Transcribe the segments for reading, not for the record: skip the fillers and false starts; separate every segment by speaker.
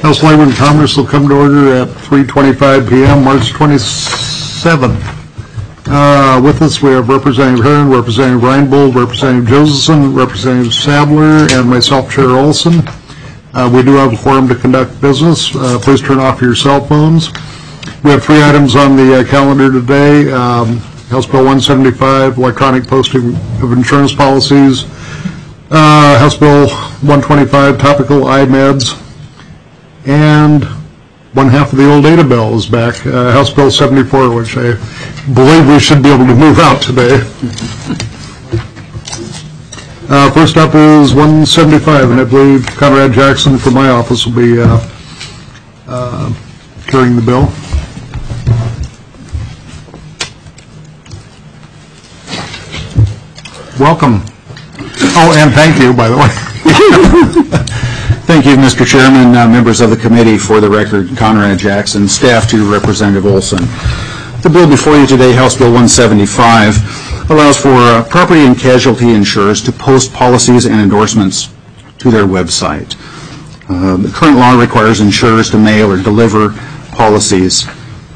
Speaker 1: House Labor and Commerce will come to order at 3:25 p.m. March 27th. With us we have Representative Herron, Representative Reinbold, Representative Josephson, Representative Sadler, and myself, Chair Olson. We do have a quorum to conduct business. Please turn off your cell phones. We have 3 items on the calendar today. House Bill 175, electronic posting of insurance policies. House Bill 125, topical iMeds. And one half of the old data bill is back, House Bill 74, which I believe we should be able to move out today. First up is 175, and I believe Conrad Jackson from my office will be carrying the bill. Welcome. Oh, and thank you, by the way.
Speaker 2: Thank you, Mr. Chairman, members of the committee. For the record, Conrad Jackson, staff to Representative Olson. The bill before you today, House Bill 175, allows for property and casualty insurers to post policies and endorsements to their website. The current law requires insurers to mail or deliver policies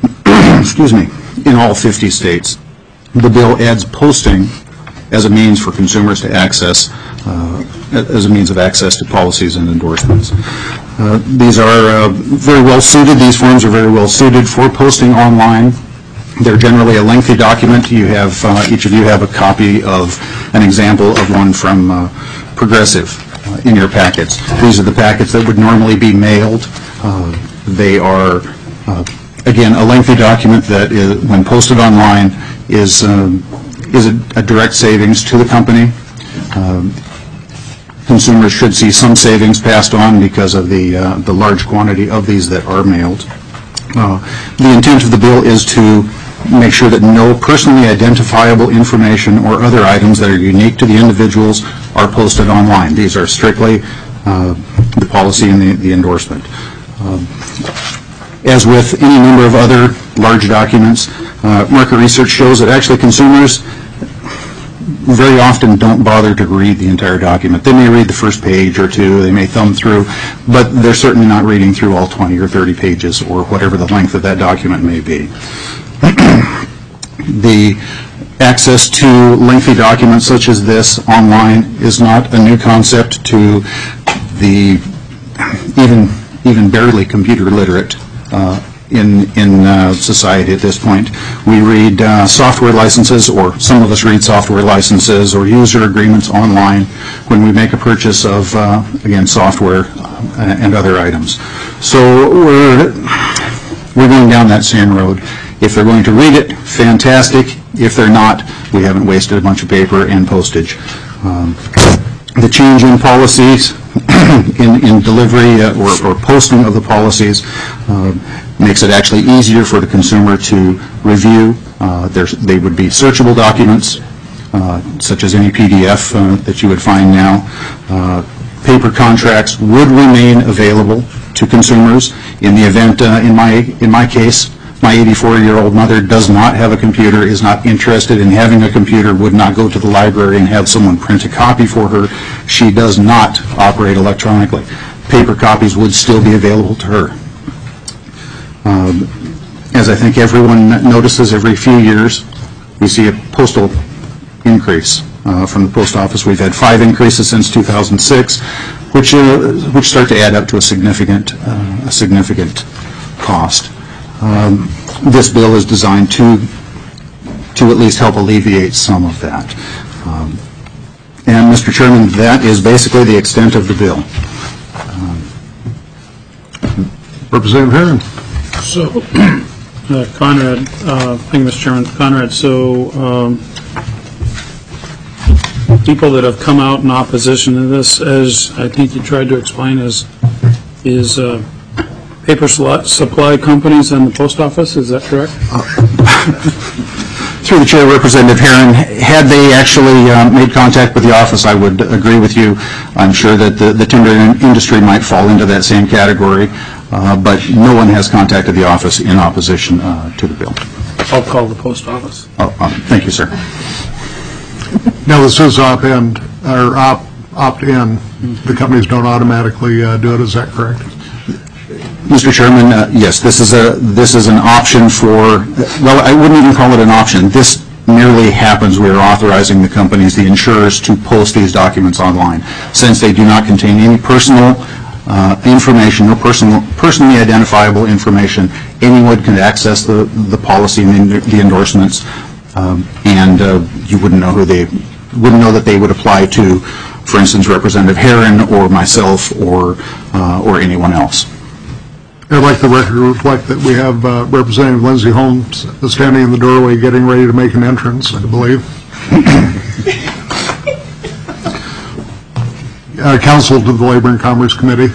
Speaker 2: in all 50 states. The bill adds posting as a means for consumers to access as a means of access to policies and endorsements. These are very well suited. These forms are very well suited for posting online. They're generally a lengthy document. You have each of you have a copy of an example of one from Progressive in your packets. These are the packets that would normally be mailed. They are again a lengthy document that when posted online is a direct savings to the company. Consumers should see some savings passed on because of the large quantity of these that are mailed. The intent of the bill is to make sure that no personally identifiable information or other items that are unique to the individuals are posted online. These are strictly the policy and the endorsement. As with any number of other large documents, market research shows that actually consumers very often don't bother to read the entire document. They may read the first page or two, they may thumb through, but they're certainly not reading through all 20 or 30 pages or whatever the length of that document may be. The access to lengthy documents such as this online is not a new concept to the even barely computer literate in society at this point. We read software licenses, or some of us read software licenses or user agreements online when we make a purchase of, again, software and other items. So we're going down that same road. If they're going to read it, fantastic. If they're not, we haven't wasted a bunch of paper and postage. The change in policies in delivery or posting of the policies makes it actually easier for the consumer to review. They would be searchable documents, such as any PDF that you would find now. Paper contracts would remain available to consumers in the event, in my case, my 84-year-old mother does not have a computer, is not interested in having a computer, would not go to the library and have someone print a copy for her. She does not operate electronically. Paper copies would still be available to her. As I think everyone notices, every few years we see a postal increase from the post office. We've had 5 increases since 2006, which start to add up to a significant cost. This bill is designed to at least help alleviate some of that. And Mr. Chairman, that is basically the extent of the bill.
Speaker 1: Representative Herron.
Speaker 3: So, Conrad, thank you, Mr. Chairman. Conrad, so people that have come out in opposition to this, as I think you tried to explain, is paper supply companies and the post office, is that correct?
Speaker 2: Through the chair, Representative Herron, had they actually made contact with the office, I would agree with you. I'm sure that the timber industry might fall into that same category, but no one has contacted the office in opposition to the bill.
Speaker 3: I'll call the post office.
Speaker 2: Oh, thank you, sir.
Speaker 1: Now this is opt-in, or opt-in. The companies don't automatically do it. Is that correct?
Speaker 2: Mr. Chairman, yes, this is an option for, well, I wouldn't even call it an option. This merely happens. We are authorizing the companies, the insurers, to post these documents online. Since they do not contain any personal information, no personally identifiable information, anyone can access the policy and the endorsements, and you wouldn't know that they would apply to, for instance, Representative Herron or myself or anyone else.
Speaker 1: I'd like the record to reflect that we have Representative Lindsay Holmes standing in the doorway getting ready to make an entrance, I believe. Counsel to the Labor and Commerce Committee.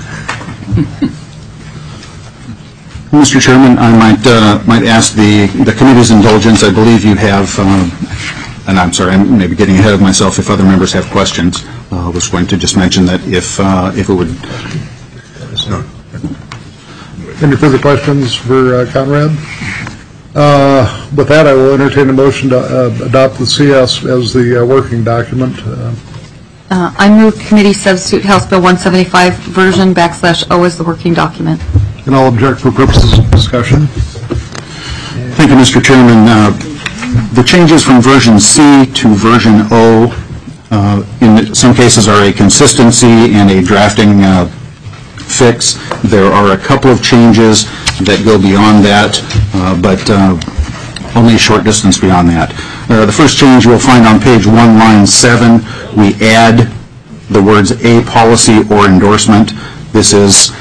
Speaker 2: Mr. Chairman, I might ask the committee's indulgence. I believe you have, and I'm sorry, I'm maybe getting ahead of myself if other members have questions. I was going to just mention that if it would...
Speaker 1: Any further questions for Conrad? With that, I will entertain a motion to adopt the CS as the working document.
Speaker 4: I move committee substitute House Bill 175 version /O as the working document.
Speaker 1: And I'll object for purposes of discussion.
Speaker 2: Thank you, Mr. Chairman. The changes from version C to version O in some cases are a consistency and a drafting fix. There are a couple of changes that go beyond that, but only a short distance beyond that. The first change you'll find on page 1, line 7, we add the words "a policy or endorsement." This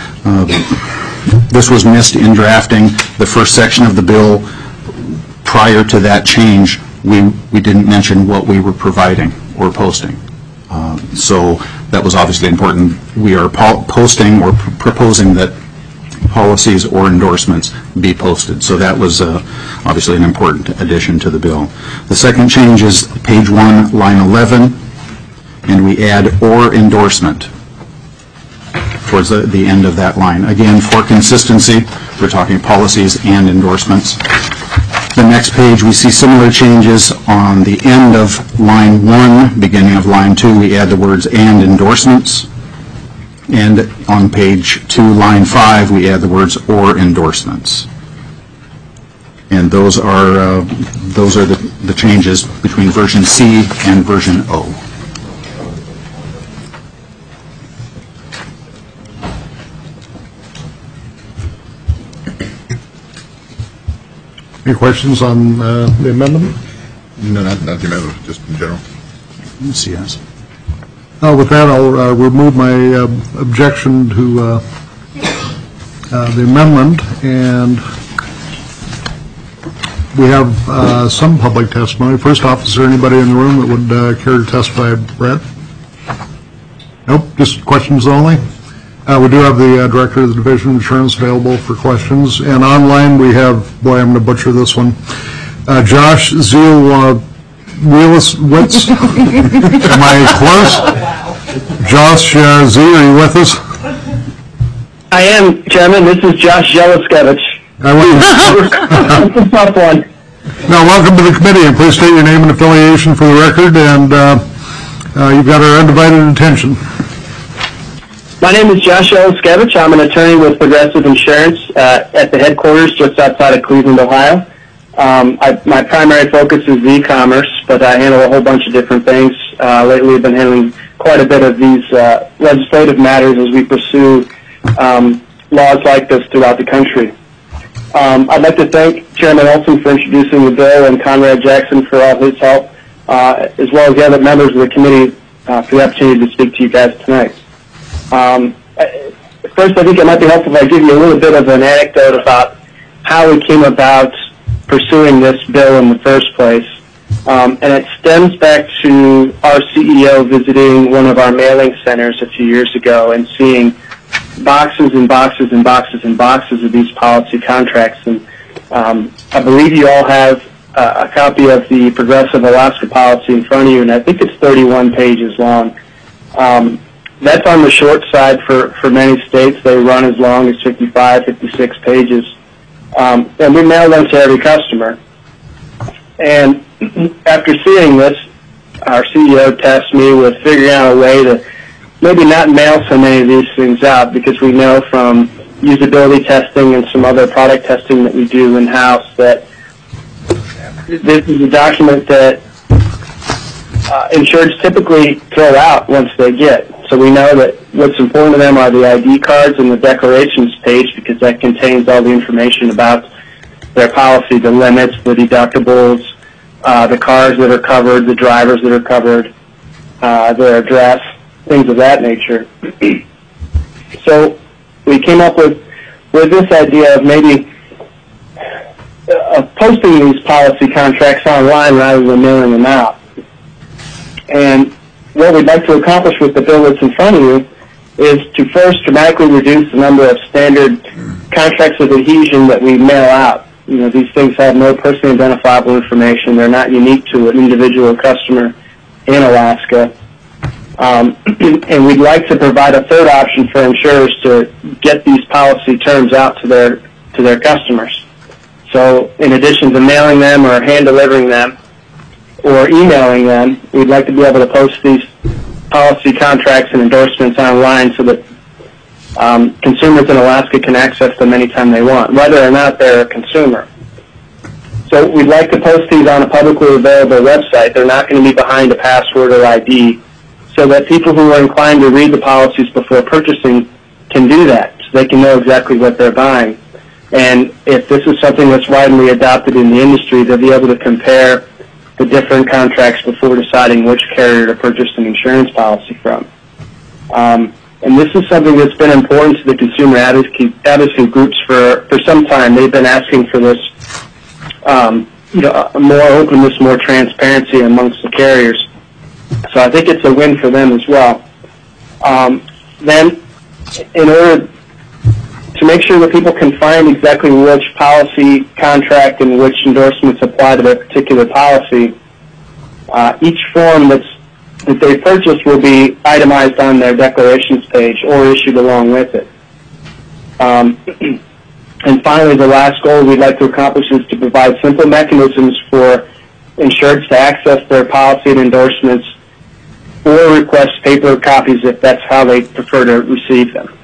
Speaker 2: was missed in drafting the first section of the bill. Prior to that change, we didn't mention what we were providing or posting. So that was obviously important. We are posting or proposing that policies or endorsements be posted. So that was obviously an important addition to the bill. The second change is page 1, line 11, and we add "or endorsement" towards the end of that line. Again, for consistency, we're talking policies and endorsements. The next page, we see similar changes on the end of line 1, beginning of line 2, we add the words "and endorsements." And on page 2, line 5, we add the words "or endorsements." And those are the changes between version C and version O.
Speaker 1: Any questions on the amendment?
Speaker 5: No, not the amendment, just in general.
Speaker 2: CS.
Speaker 1: With that, I'll remove my objection to the amendment, and we have some public testimony. First off, is there anybody in the room that would care to testify? Brett? Nope, just questions only? We do have the Director of the Division of Insurance available for questions. And online we have, boy, I'm going to butcher this one, Josh Zielowitz. Am I close? Josh Z, are you with us?
Speaker 6: I am, Chairman. This is Josh Jeliskevich. That's a tough one.
Speaker 1: Now, welcome to the committee, and please state your name and affiliation for the record, and you've got our undivided attention.
Speaker 6: My name is Josh Jeliskevich. I'm an attorney with Progressive Insurance at the headquarters just outside of Cleveland, Ohio. My primary focus is e-commerce, but I handle a whole bunch of different things. Lately, I've been handling quite a bit of these legislative matters as we pursue laws like this throughout the country. I'd like to thank Chairman Olson for introducing the bill and Conrad Jackson for all his help, as well as the other members of the committee for the opportunity to speak to you guys tonight. First, I think it might be helpful if I give you a little bit of an anecdote about how we came about pursuing this bill in the first place. And it stems back to our CEO visiting one of our mailing centers a few years ago and seeing boxes and boxes and boxes and boxes of these policy contracts. And I believe you all have a copy of the Progressive Alaska policy in front of you, and I think it's 31 pages long. That's on the short side for many states. They run as long as 55, 56 pages. And we mail them to every customer. And after seeing this, our CEO tasked me with figuring out a way to maybe not mail so many of these things out, because we know from usability testing and some other product testing that we do in-house, that this is a document that insureds typically throw out once they get. So we know that what's important to them are the ID cards and the declarations page, because that contains all the information about their policy, the limits, the deductibles, the cars that are covered, the drivers that are covered, their address, things of that nature. So we came up with this idea of maybe posting these policy contracts online rather than mailing them out. And what we'd like to accomplish with the bill that's in front of you is to first dramatically reduce the number of standard contracts of adhesion that we mail out. You know, these things have no personally identifiable information. They're not unique to an individual customer in Alaska. And we'd like to provide a third option for insurers to get these policy terms out to their customers. So in addition to mailing them or hand-delivering them or emailing them, we'd like to be able to post these policy contracts and endorsements online so that consumers in Alaska can access them anytime they want, whether or not they're a consumer. So we'd like to post these on a publicly available website. They're not going to be behind a password or ID, so that people who are inclined to read the policies before purchasing can do that, so they can know exactly what they're buying. And if this is something that's widely adopted in the industry, they'll be able to compare the different contracts before deciding which carrier to purchase an insurance policy from. And this is something that's been important to the consumer advocacy groups for some time. They've been asking for this, more openness, more transparency amongst the carriers. So I think it's a win for them as well. Then, in order to make sure that people can find exactly which policy contract and which endorsements apply to their particular policy, each form that they purchase will be itemized on their declarations page or issued along with it. And finally, the last goal we'd like to accomplish is to provide simple mechanisms for insureds to access their policy and endorsements or request paper copies if that's how they prefer to receive them.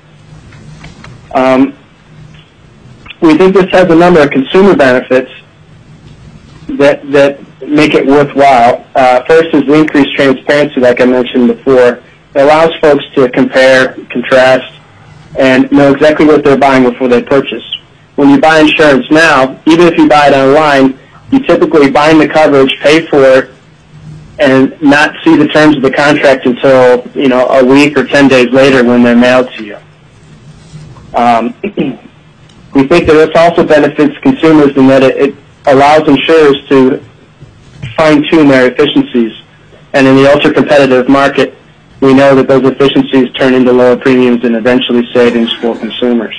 Speaker 6: We think this has a number of consumer benefits that make it worthwhile. First is the increased transparency, like I mentioned before. It allows folks to compare, contrast, and know exactly what they're buying before they purchase. When you buy insurance now, even if you buy it online, you typically bind the coverage, pay for it, and not see the terms of the contract until, a week or 10 days later when they're mailed to you. We think that this also benefits consumers in that it allows insurers to fine-tune their efficiencies. And in the ultra-competitive market, we know that those efficiencies turn into lower premiums and eventually savings for consumers.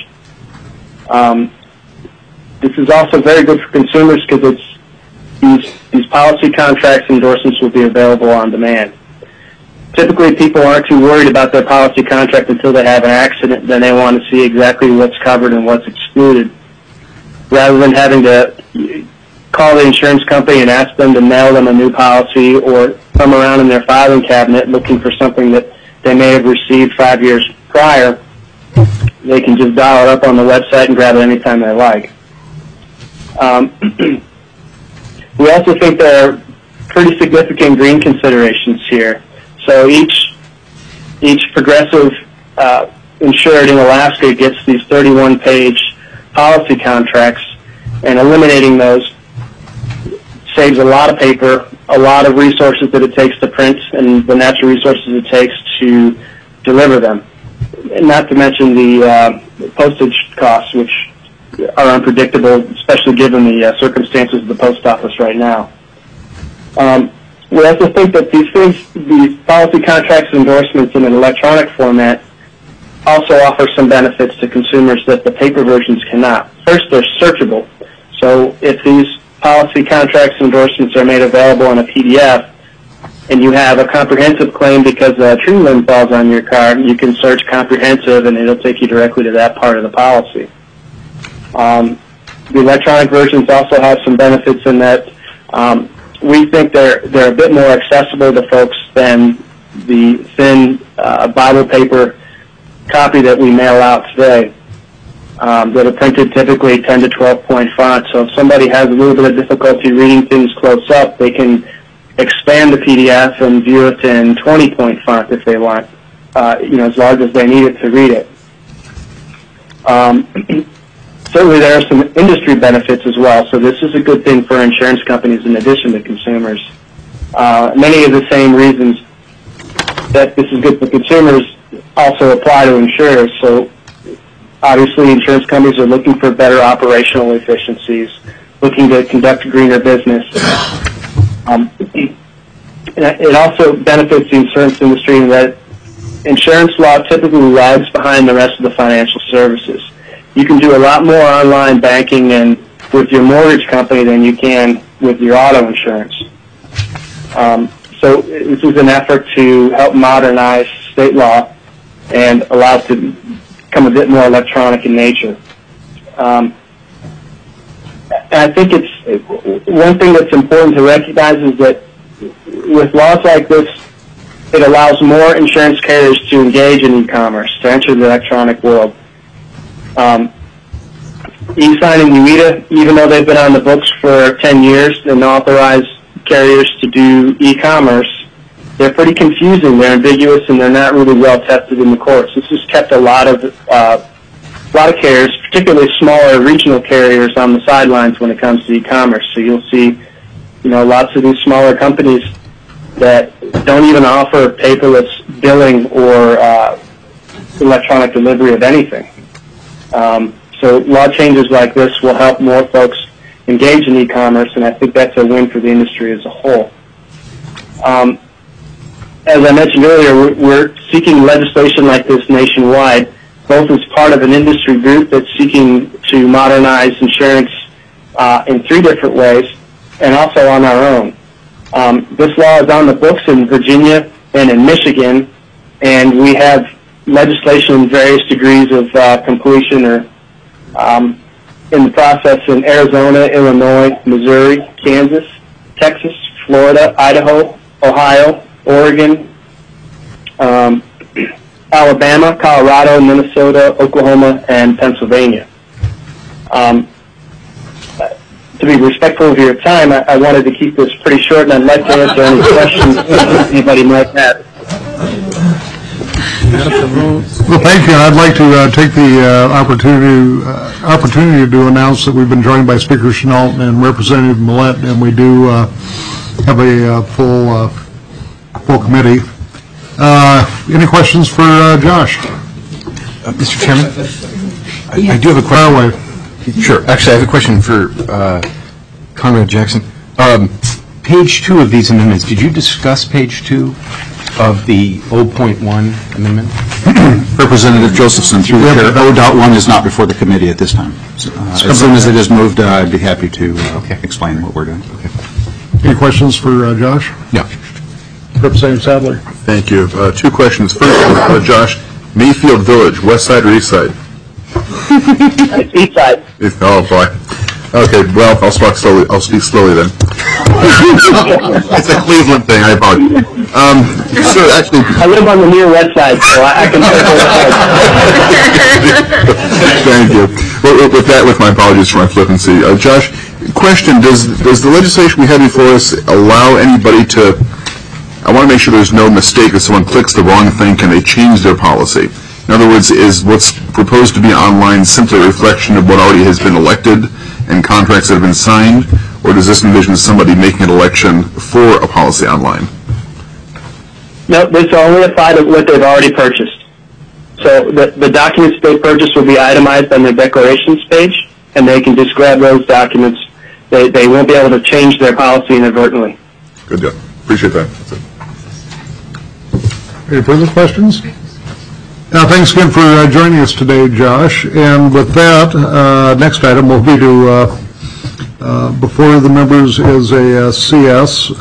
Speaker 6: This is also very good for consumers because these policy contracts and endorsements will be available on demand. Typically, people aren't too worried about their policy contract until they have an accident. Then they want to see exactly what's covered and what's excluded, rather than having to call the insurance company and ask them to mail them a new policy or come around in their filing cabinet looking for something that they may have received 5 years prior. They can just dial it up on the website and grab it anytime they like. We also think there are pretty significant green considerations here. So each progressive insured in Alaska gets these 31-page policy contracts, and eliminating those saves a lot of paper, a lot of resources that it takes to print, and the natural resources it takes to deliver them. And not to mention the postage costs, which are unpredictable, especially given the circumstances of the post office right now. We also think that these policy contracts and endorsements in an electronic format also offer some benefits to consumers that the paper versions cannot. First, they're searchable. So if these policy contracts and endorsements are made available in a PDF and you have a comprehensive claim because a tree limb falls on your car, you can search comprehensive and it'll take you directly to that part of the policy. The electronic versions also have some benefits in that we think they're a bit more accessible to folks than the thin Bible paper copy that we mail out today. that are printed typically 10 to 12 point font. So if somebody has a little bit of difficulty reading things close up, they can expand the PDF and view it in 20 point font if they want, as large as they need it to read it. Certainly there are some industry benefits as well, so this is a good thing for insurance companies in addition to consumers. Many of the same reasons that this is good for consumers also apply to insurers. So obviously insurance companies are looking for better operational efficiencies, looking to conduct greener business. It also benefits the insurance industry in that insurance law typically lags behind the rest of the financial services. You can do a lot more online banking and with your mortgage company than you can with your auto insurance. So this is an effort to help modernize state law and allow it to become a bit more electronic in nature. And I think it's one thing that's important to recognize is that with laws like this, it allows more insurance carriers to engage in e-commerce, to enter the electronic world. E-Sign and UITA, even though they've been on the books for 10 years and authorize carriers to do e-commerce, they're pretty confusing, they're ambiguous, and they're not really well tested in the courts. This has kept a lot of carriers, particularly smaller regional carriers, on the sidelines when it comes to e-commerce. So you'll see, lots of these smaller companies that don't even offer paperless billing or electronic delivery of anything. So law changes like this will help more folks engage in e-commerce, and I think that's a win for the industry as a whole. As I mentioned earlier, we're seeking legislation like this nationwide, both as part of an industry group that's seeking to modernize insurance in 3 different ways, and also on our own. This law is on the books in Virginia and in Michigan, and we have legislation in various degrees of completion or in the process in Arizona, Illinois, Missouri, Kansas, Texas, Florida, Idaho, Ohio, Oregon, Alabama, Colorado, Minnesota, Oklahoma, and Pennsylvania. To be respectful of your time, I wanted to keep this pretty short, and I'd like to answer any questions anybody might have.
Speaker 1: Well, thank you. I'd like to take the opportunity to announce that we've been joined by Speaker Chenault and Representative Millette, and we do have a full committee. Any questions for Josh?
Speaker 7: Mr. Chairman, I do have a question. Sure. Actually, I have a question for Conrad Jackson. Page 2 of these amendments, did you discuss page 2 of the 0.1 amendment?
Speaker 2: Representative Josephson, through the chair, 0.1 is not before the committee at this time. As soon as it is moved, I'd be happy to explain what we're doing. Okay.
Speaker 1: Any questions for Josh?
Speaker 2: No.
Speaker 1: Representative Sadler.
Speaker 5: Thank you. 2 questions. First, Josh, Mayfield Village, west side or east side?
Speaker 6: East side.
Speaker 5: Oh, boy. Okay, well, I'll speak slowly then. It's a Cleveland thing, I apologize. So actually,
Speaker 6: I live on the near west side, so I can say
Speaker 5: thank you. Well, with my apologies for my flippancy. Josh, question, does the legislation we have before us allow anybody to, I want to make sure there's no mistake if someone clicks the wrong thing, can they change their policy? In other words, is what's proposed to be online simply a reflection of what already has been elected and contracts that have been signed, or does this envision somebody making an election for a policy online?
Speaker 6: No, this will only apply to what they've already purchased. So the documents they purchased will be itemized on their declarations page, and they can just grab those documents. They won't be able to change their policy inadvertently.
Speaker 5: Good deal. Appreciate that. That's it.
Speaker 1: Any further questions? Thanks again for joining us today, Josh. And with that, next item will be to, before the members is a CS,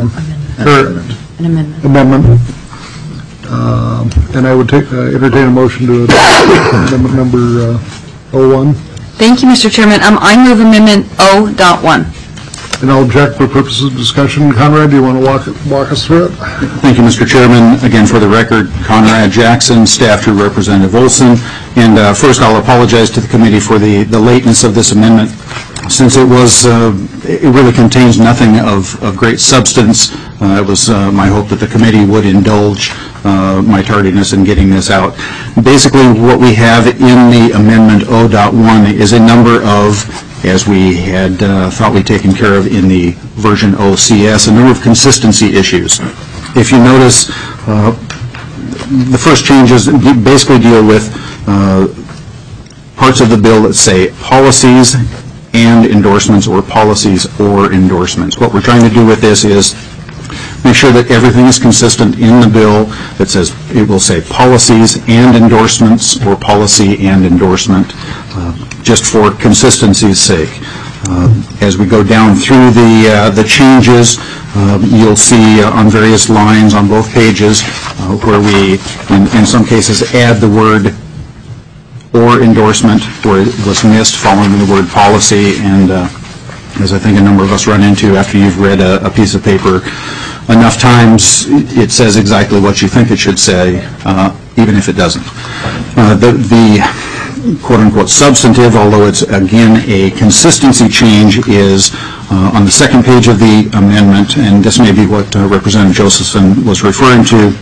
Speaker 4: An
Speaker 1: amendment. And I would entertain a motion to adopt amendment number 01.
Speaker 4: Thank you, Mr. Chairman. I move amendment 0.1.
Speaker 1: And I'll object for purposes of discussion. Conrad, do you want to walk us through it?
Speaker 2: Thank you, Mr. Chairman. Again, for the record, Conrad Jackson, staff to Representative Olson. And first, I'll apologize to the committee for the lateness of this amendment. Since it really contains nothing of great substance, it was my hope that the committee would indulge my tardiness in getting this out. Basically, what we have in the amendment O.1 is a number of, as we had thought we'd taken care of in the version OCS, a number of consistency issues. If you notice, the first changes basically deal with parts of the bill that say policies and endorsements, or policies or endorsements. What we're trying to do with this is make sure that everything is consistent in the bill that says, it will say policies and endorsements, or policy and endorsement, just for consistency's sake. As we go down through the changes, you'll see on various lines on both pages where we, in some cases, add the word or endorsement where it was missed following the word policy, and as I think a number of us run into after you've read a piece of paper enough times, it says exactly what you think it should say, even if it doesn't. The quote-unquote substantive, although it's again a consistency change, is on the second page of the amendment, and this may be what Representative Josephson was referring to.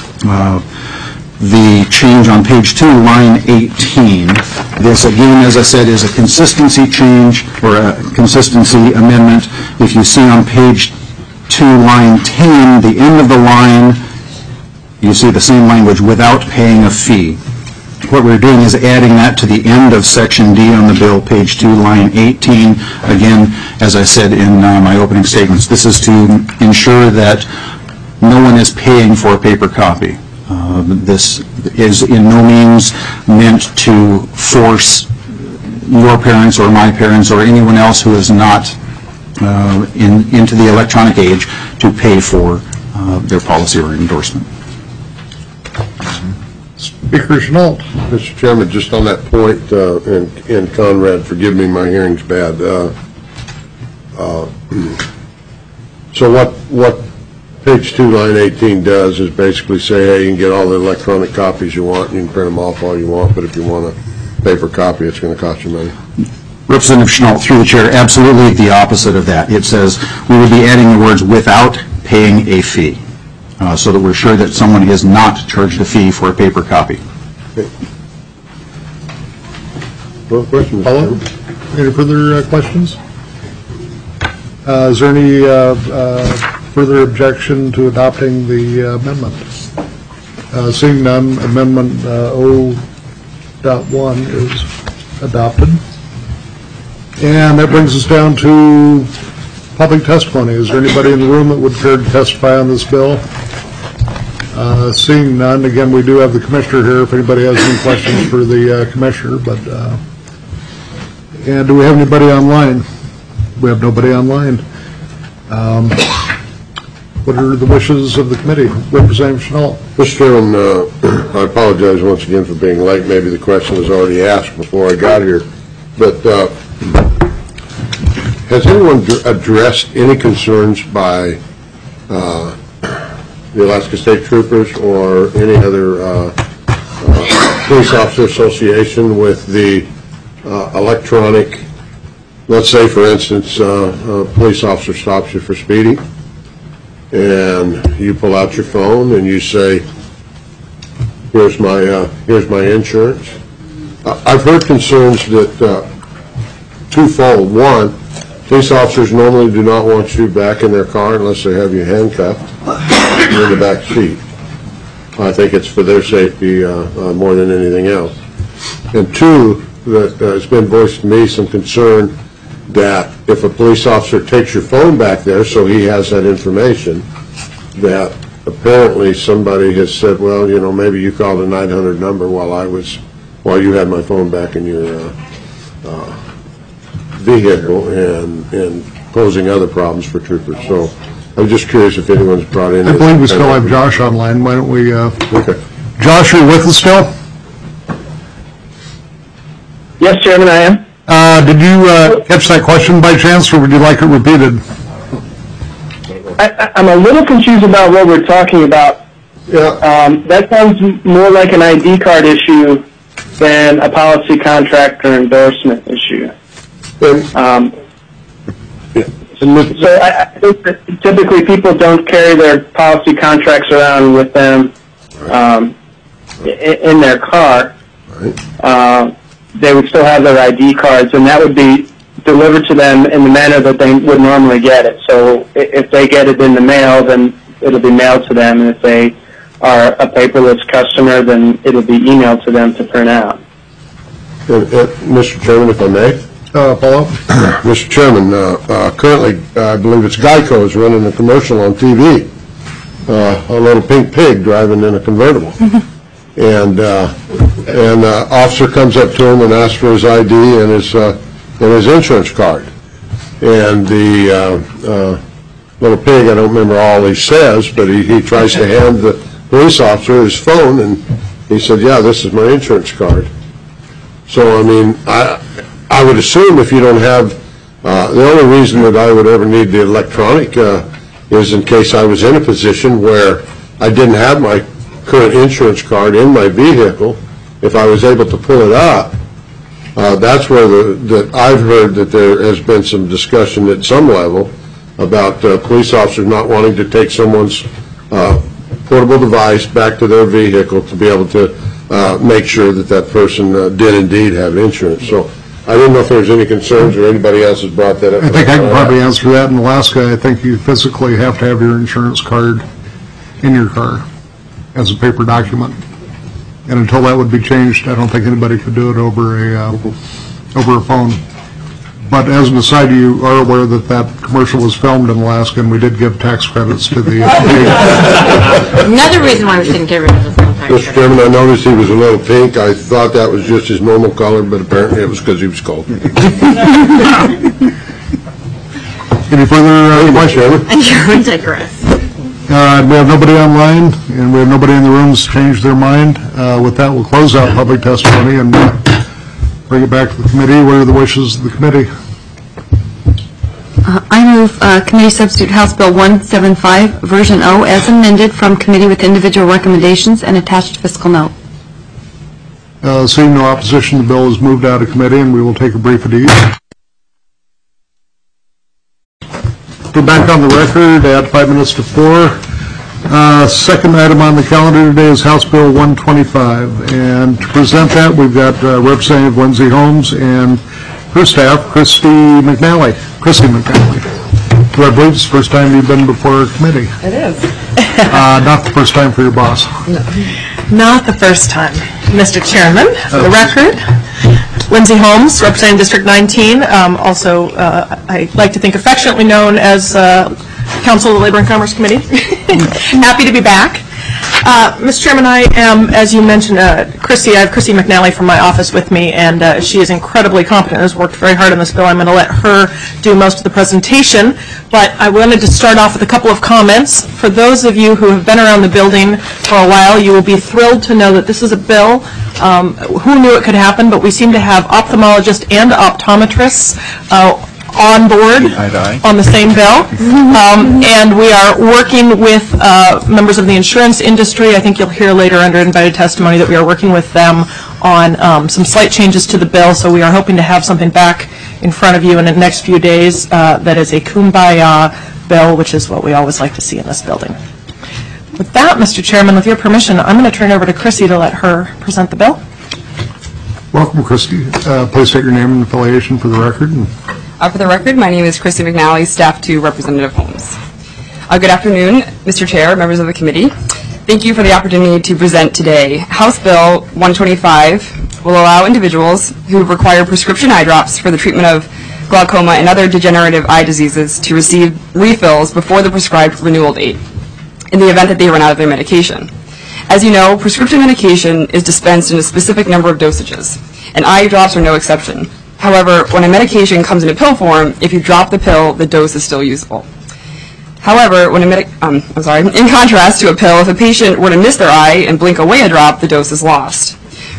Speaker 2: The change on page 2, line 18. This, again, as I said, is a consistency change, or a consistency amendment. If you see on page 2, line 10, the end of the line, you see the same language, without paying a fee. What we're doing is adding that to the end of section D on the bill, page 2, line 18. Again, as I said in my opening statements, this is to ensure that no one is paying for a paper copy. This is in no means meant to force your parents or my parents or anyone else who is not into the electronic age to pay for their policy or endorsement.
Speaker 1: Speaker Chenault.
Speaker 8: Mr. Chairman, just on that point, and Conrad, forgive me, my hearing's bad. So what page 2, line 18 does is basically say, hey, you can get all the electronic copies you want, and you can print them off all you want, but if you want a paper copy, it's going to cost you money.
Speaker 2: Representative Chenault, through the chair, absolutely the opposite of that. It says we would be adding the words without paying a fee, so that we're sure that someone is not charged a fee for a paper copy.
Speaker 8: Okay. Well, questions?
Speaker 1: Paula, any further questions? Is there any further objection to adopting the amendment? Seeing none, amendment O.1 is adopted. And that brings us down to public testimony. Is there anybody in the room that would care to testify on this bill? Seeing none, again, we do have the commissioner here if anybody has any questions for the commissioner. But and do we have anybody online? We have nobody online. What are the wishes of the committee? Representative Chenault.
Speaker 8: Mr. Chairman, I apologize once again for being late. Maybe the question was already asked before I got here. But has anyone addressed any concerns by the Alaska State Troopers or any other police officer association with the electronic, let's say, for instance, a police officer stops you for speeding, and you pull out your phone and you say, here's my insurance. I've heard concerns that twofold. One, police officers normally do not want you back in their car unless they have you handcuffed in the back seat. I think it's for their safety more than anything else. And two, that it's been voiced to me some concern that if a police officer takes your phone back there so he has that information, that apparently somebody has said, well, you know, maybe you called a 900 number while you had my phone back in your vehicle and posing other problems for troopers. So I'm just curious if anyone's brought in.
Speaker 1: I believe we still have Josh online. Why don't we?
Speaker 8: Okay.
Speaker 1: Josh, are you with us still?
Speaker 6: Yes, Chairman, I am.
Speaker 1: Did you catch that question by chance, or would you like it repeated?
Speaker 6: I'm a little confused about what we're talking about.
Speaker 8: Yeah.
Speaker 6: That sounds more like an ID card issue than a policy contract or endorsement issue. So I think that typically people don't carry their policy contracts around with them in their car. They would still have their ID cards, and that would be delivered to them in the manner that they would normally get it. So if they get it in the mail, then it'll be mailed to them, and if they are a paperless customer, then it'll be emailed to them to print out.
Speaker 8: Mr. Chairman, if I may?
Speaker 1: Paulo?
Speaker 8: Mr. Chairman, currently, I believe it's Geico is running a commercial on TV, a little pink pig driving in a convertible. And an officer comes up to him and asks for his ID and his insurance card. And the little pig, I don't remember all he says, but he tries to hand the police officer his phone, and he said, "Yeah, this is my insurance card." So, I mean, I would assume if you don't have, the only reason that I would ever need the electronic is in case I was in a position where I didn't have my current insurance card in my vehicle. If I was able to pull it up, that's where that I've heard that there has been some discussion at some level about police officers not wanting to take someone's portable device back to their vehicle to be able to make sure that that person did indeed have insurance. So I didn't know if there was any concerns or anybody else has brought that up.
Speaker 1: I think I can probably answer that. In Alaska, I think you physically have to have your insurance card in your car as a paper document. And until that would be changed, I don't think anybody could do it over a phone. But as an aside, you are aware that that commercial was filmed in Alaska, and we did give tax credits to the
Speaker 9: Another reason why we shouldn't get rid of the phone tax
Speaker 8: Mr. Chairman, I noticed he was a little pink. I thought that was just his normal color, but apparently it was because he was cold.
Speaker 1: Any further questions?
Speaker 9: I digress.
Speaker 1: We have nobody online, and we have nobody in the room who's changed their mind. With that, we'll close out public testimony and bring it back to the committee. What are the wishes of the committee?
Speaker 4: I move Committee Substitute House Bill 175, Version O, as amended from committee with individual recommendations and attached fiscal note.
Speaker 1: Seeing no opposition, the bill is moved out of committee, and we will take a brief adjournment. We're back on the record at 5 minutes to 4. Second item on the calendar today is House Bill 125. And to present that, we've got Representative Lindsay Holmes and her staff, Christy McNally. Who I believe is the first time you've been before a committee.
Speaker 10: It is.
Speaker 1: Not the first time for your boss.
Speaker 10: No. Not the first time. Mr. Chairman, for the record, Lindsay Holmes, representing District 19, also I like to think affectionately known as Counsel of the Labor and Commerce Committee. Happy to be back. Mr. Chairman, I am, as you mentioned, Christy. I have Christy McNally from my office with me, and she is incredibly competent and has worked very hard on this bill. I'm going to let her do most of the presentation, but I wanted to start off with a couple of comments. For those of you who have been around the building for a while, you will be thrilled to know that this is a bill. Who knew it could happen, but we seem to have ophthalmologists and optometrists on board on the same bill. And we are working with members of the insurance industry. I think you'll hear later under invited testimony that we are working with them on some slight changes to the bill. So we are hoping to have something back in front of you in the next few days that is a kumbaya bill, which is what we always like to see in this building. With that, Mr. Chairman, with your permission, I'm going to turn it over to Christy to let her present the bill.
Speaker 1: Welcome, Christy. Please state your name and affiliation for the record.
Speaker 11: For the record, my name is Christy McNally, staff to Representative Holmes. Good afternoon, Mr. Chair, members of the committee. Thank you for the opportunity to present today. House Bill 125 will allow individuals who require prescription eye drops for the treatment of glaucoma and other degenerative eye diseases to receive refills before the prescribed renewal date in the event that they run out of their medication. As you know, prescription medication is dispensed in a specific number of dosages, and eye drops are no exception. However, when a medication comes in a pill form, if you drop the pill, the dose is still usable. However, when in contrast to a pill, if a patient were to miss their eye and blink away a drop, the dose is lost.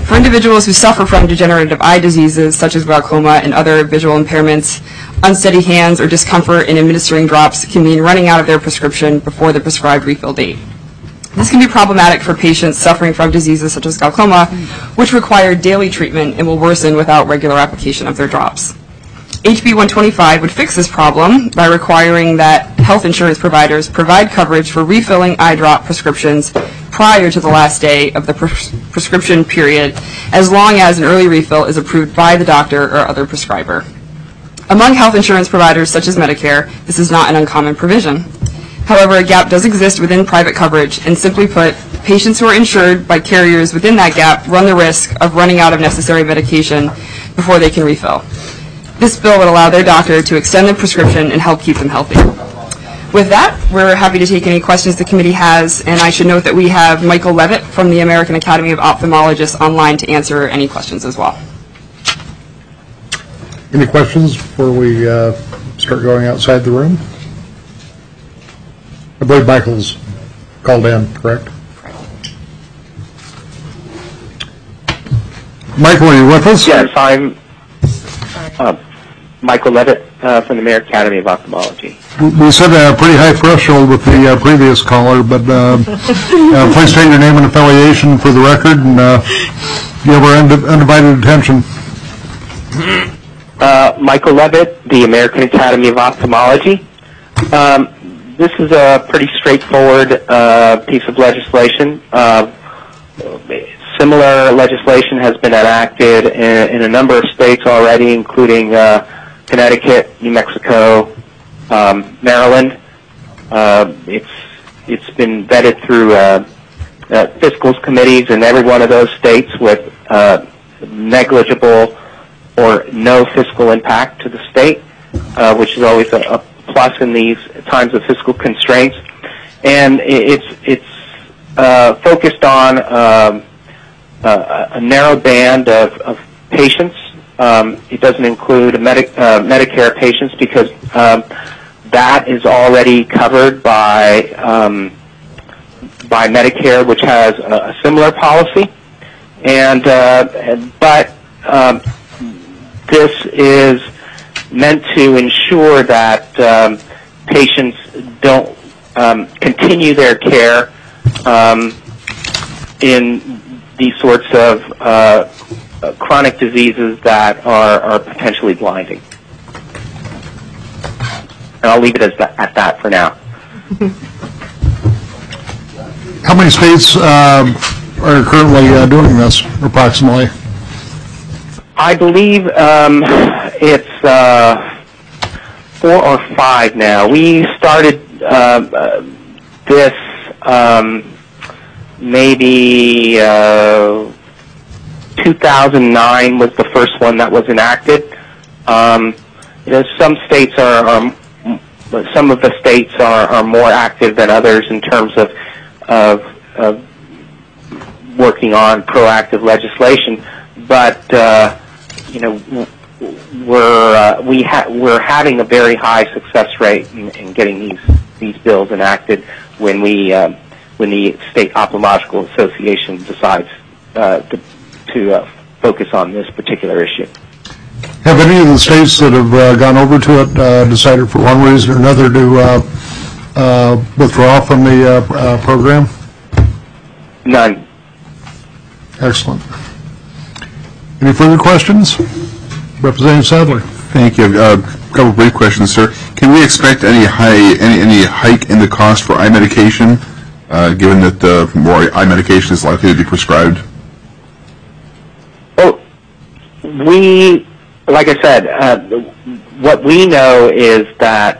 Speaker 11: For individuals who suffer from degenerative eye diseases such as glaucoma and other visual impairments, unsteady hands or discomfort in administering drops can mean running out of their prescription before the prescribed refill date. This can be problematic for patients suffering from diseases such as glaucoma, which require daily treatment and will worsen without regular application of their drops. HB 125 would fix this problem by requiring that health insurance providers provide coverage for refilling eye drop prescriptions prior to the last day of the prescription period, as long as an early refill is approved by the doctor or other prescriber. Among health insurance providers such as Medicare, this is not an uncommon provision. However, a gap does exist within private coverage, and simply put, patients who are insured by carriers within that gap run the risk of running out of necessary medication before they can refill. This bill would allow their doctor to extend the prescription and help keep them healthy. With that, we're happy to take any questions the committee has, and I should note that we have Michael Levitt from the American Academy of Ophthalmologists online to answer any questions as well.
Speaker 1: Any questions before we start going outside the room? I believe Michael's called in, correct? Michael, are you with us?
Speaker 12: Yes, I'm Michael Levitt from the American Academy of Ophthalmology.
Speaker 1: We set a pretty high threshold with the previous caller, but please state your name and affiliation for the record, and give our undivided attention.
Speaker 12: Michael Levitt, the American Academy of Ophthalmology. This is a pretty straightforward piece of legislation. Similar legislation has been enacted in a number of states already, including Connecticut, New Mexico, Maryland. It's been vetted through fiscals committees in every one of those states with negligible or no fiscal impact to the state, which is always a plus in these times of fiscal constraints. And it's focused on a narrow band of patients. It doesn't include Medicare patients because that is already covered by Medicare, which has a similar policy. And but this is meant to ensure that patients don't continue their care in these sorts of chronic diseases that are potentially blinding. And I'll leave it at that for now.
Speaker 1: How many states are currently doing this, approximately?
Speaker 12: I believe it's 4 or 5 now. We started this maybe 2009 was the first one that was enacted. Some states some of the states are more active than others in terms of working on proactive legislation, but we're having a very high success rate in getting these bills enacted when the State Ophthalmological Association decides to focus on this particular issue.
Speaker 1: Have any of the states that have gone over to it decided for one reason or another to withdraw from the program?
Speaker 12: None.
Speaker 1: Excellent. Any further questions? Representative Sadler.
Speaker 5: Thank you. A couple of brief questions, sir. Can we expect any hike in the cost for eye medication, given that more eye medication is likely to be prescribed?
Speaker 12: Well, like I said, what we know is that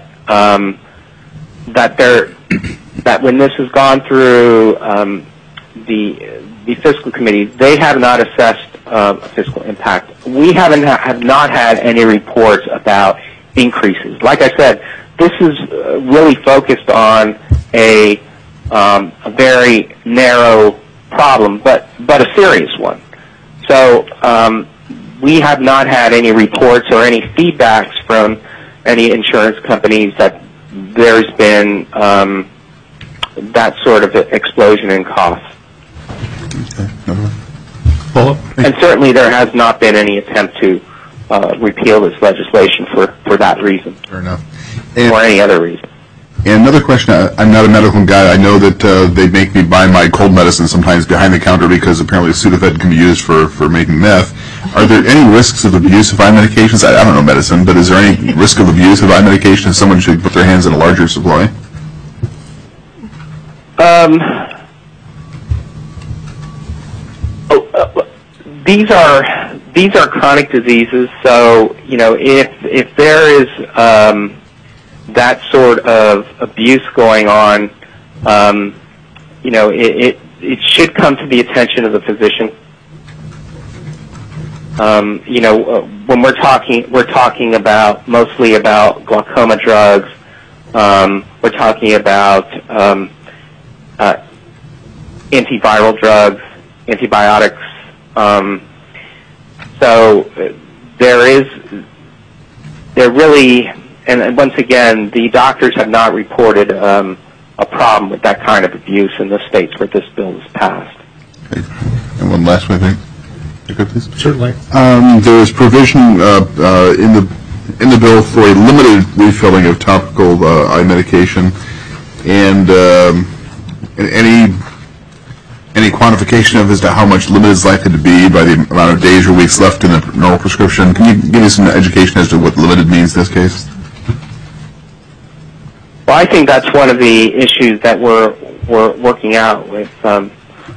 Speaker 12: that when this has gone through the fiscal committee, they have not assessed fiscal impact. We have not had any reports about increases. Like I said, this is really focused on a very narrow problem, but a serious one. So we have not had any reports or any feedbacks from any insurance companies that there's been that sort of explosion in costs.
Speaker 5: Okay.
Speaker 12: And certainly there has not been any attempt to repeal this legislation for that reason.
Speaker 5: Fair enough.
Speaker 12: Or any other reason.
Speaker 5: And another question, I'm not a medical guy. I know that they make me buy my cold medicine sometimes behind the counter because apparently Sudafed can be used for making meth. Are there any risks of abuse of eye medications? I don't know medicine, but is there any risk of abuse of eye medication? Someone should put their hands in a larger supply?
Speaker 12: These are chronic diseases, so if there is that sort of abuse going on, it should come to the attention of the physician. When we're talking about mostly about glaucoma drugs. We're talking about antiviral drugs, antibiotics. So there really, and once again, the doctors have not reported a problem with that kind of abuse in the states where this bill is passed.
Speaker 5: Okay. And one last one, I think. Please?
Speaker 1: Certainly.
Speaker 5: There is provision in the bill for a limited refilling of topical eye medication, and any quantification of as to how much limited is likely to be by the amount of days or weeks left in the normal prescription? Can you give me some education as to what limited means in this case?
Speaker 12: Well, I think that's one of the issues that we're working out with some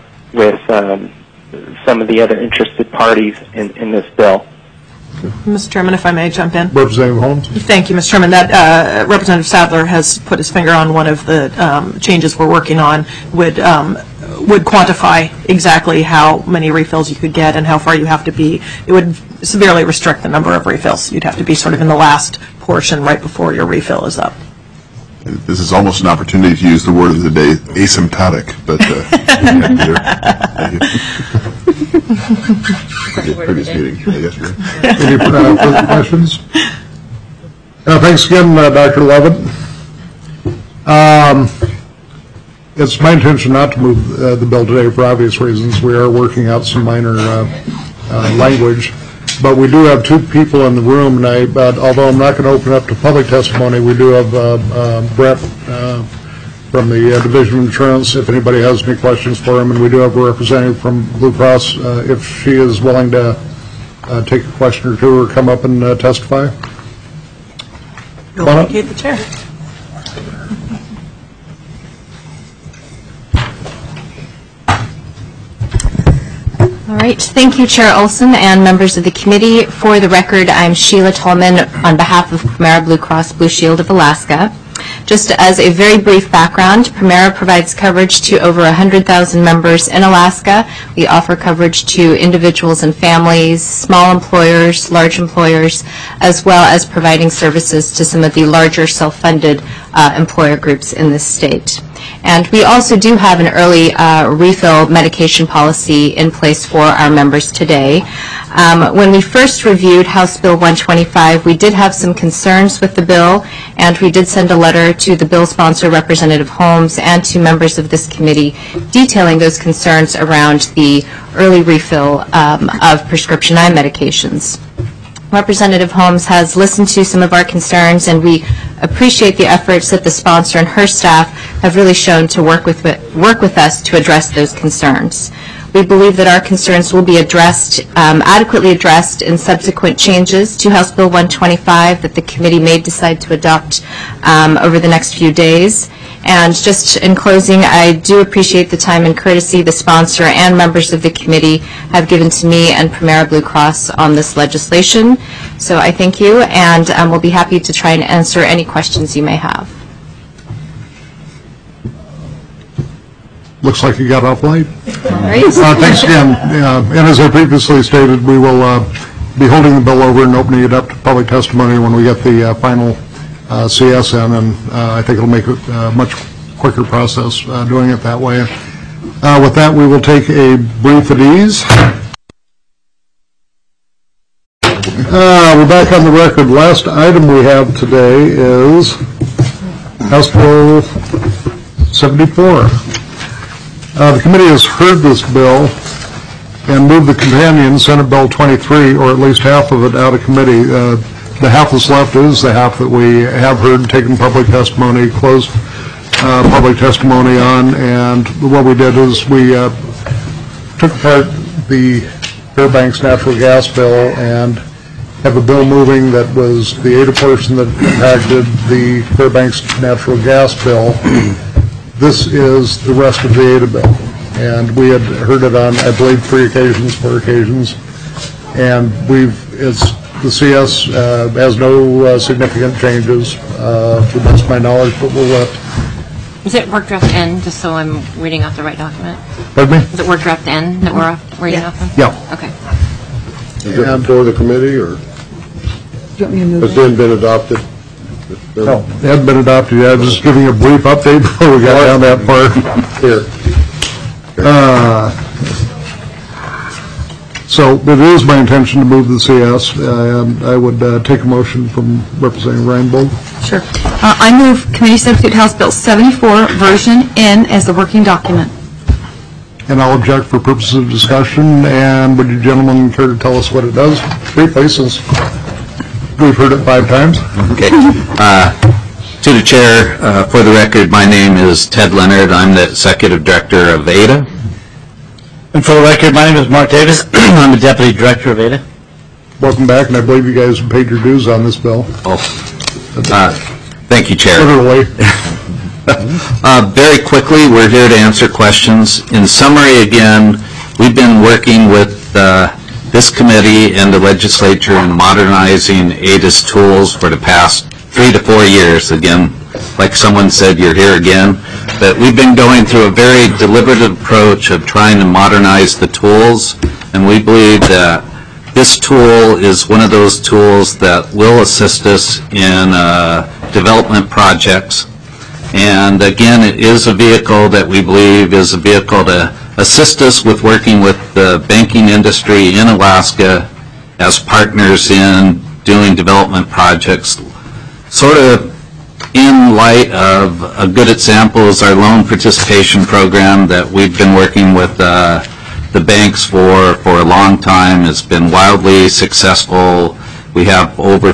Speaker 12: of the other interested parties in this bill.
Speaker 10: Mr. Chairman, if I may jump in.
Speaker 1: Representative Holmes.
Speaker 10: Thank you, Mr. Chairman. That Representative Sadler has put his finger on one of the changes we're working on would quantify exactly how many refills you could get and how far you have to be. It would severely restrict the number of refills. You'd have to be sort of in the last portion right before your refill is up.
Speaker 5: This is almost an opportunity to use the word of the day, asymptotic, but previous meeting yesterday.
Speaker 1: Any further questions? Thanks again, Dr. Levitt. It's my intention not to move the bill today for obvious reasons. We are working out some minor language. But we do have two people in the room, and although I'm not going to open up to public testimony, we do have Brett from the Division of Insurance, if anybody has any questions for him, and we do have a representative from Blue Cross, if she is willing to take a question or two or come up and testify.
Speaker 10: You'll vacate the chair.
Speaker 9: All right. Thank you, Chair Olson and members of the committee. For the record, I'm Sheila Tolman on behalf of Premera Blue Cross Blue Shield of Alaska. Just as a very brief background, Premera provides coverage to over 100,000 members in Alaska. We offer coverage to individuals and families, small employers, large employers, as well as providing services to some of the larger self-funded employer groups in this state. And we also do have an early refill medication policy in place for our members today. When we first reviewed House Bill 125, we did have some concerns with the bill, and we did send a letter to the bill sponsor, Representative Holmes, and to members of this committee detailing those concerns around the early refill of prescription eye medications. Representative Holmes has listened to some of our concerns, and we appreciate the efforts that the sponsor and her staff have really shown to work with us to address those concerns. We believe that our concerns will be adequately addressed in subsequent changes to House Bill 125 that the committee may decide to adopt over the next few days. And just in closing, I do appreciate the time and courtesy the sponsor and members of the committee have given to me and Premera Blue Cross on this legislation. So I thank you, and we'll be happy to try and answer any questions you may have.
Speaker 1: Looks like you got off late.
Speaker 9: All right.
Speaker 1: Thanks again. And as I previously stated, we will be holding the bill over and opening it up to public testimony when we get the final CS in, and I think it'll make it a much quicker process doing it that way. With that, we will take a brief at ease. We're back on the record. Last item we have today is House Bill 74. The committee has heard this bill. and move the companion Senate Bill 23, or at least half of it, out of committee. The half that's left is the half that we have heard, taken public testimony, closed public testimony on, and what we did is we took apart the Fairbanks natural gas bill and have a bill moving that was the ADA portion that impacted the Fairbanks natural gas bill. This is the rest of the ADA bill. And we had heard it on, I believe, 4 occasions. And the CS has no significant changes, to the best of my knowledge, but we'll let.
Speaker 13: Is it work draft N, just so I'm reading off the right document?
Speaker 1: Pardon me?
Speaker 13: Is it work draft N that we're reading off of?
Speaker 1: Yeah.
Speaker 13: Okay.
Speaker 8: Is it before the committee, or has it been adopted?
Speaker 1: No, it hadn't been adopted yet. I was just giving you a brief update before we got down that far.
Speaker 8: Here.
Speaker 1: So it is my intention to move the CS, and I would take a motion from Representative Reinbold.
Speaker 4: Sure. I move Committee Substitute House Bill 74, version N, as the working document.
Speaker 1: And I'll object for purposes of discussion, and would you gentlemen care to tell us what it does? Briefly, since we've heard it 5 times.
Speaker 14: Okay. To the chair, for the record, my name is Ted Leonard. I'm the Executive Director of ADA.
Speaker 15: And for the record, my name is Mark Davis. I'm the Deputy Director of ADA.
Speaker 1: Welcome back, and I believe you guys have paid your dues on this bill.
Speaker 14: Oh, thank you, Chair.
Speaker 1: Literally.
Speaker 14: Very quickly, we're here to answer questions. In summary, again, we've been working with this committee and the legislature in modernizing ADA's tools for the past 3 to 4 years. Again, like someone said, you're here again. But we've been going through a very deliberative approach of trying to modernize the tools, and we believe that this tool is one of those tools that will assist us in development projects. And again, it is a vehicle that we believe is a vehicle to assist us with working with the banking industry in Alaska as partners in doing development projects. Sort of in light of a good example is our loan participation program that we've been working with the banks for a long time. It's been wildly successful. We have over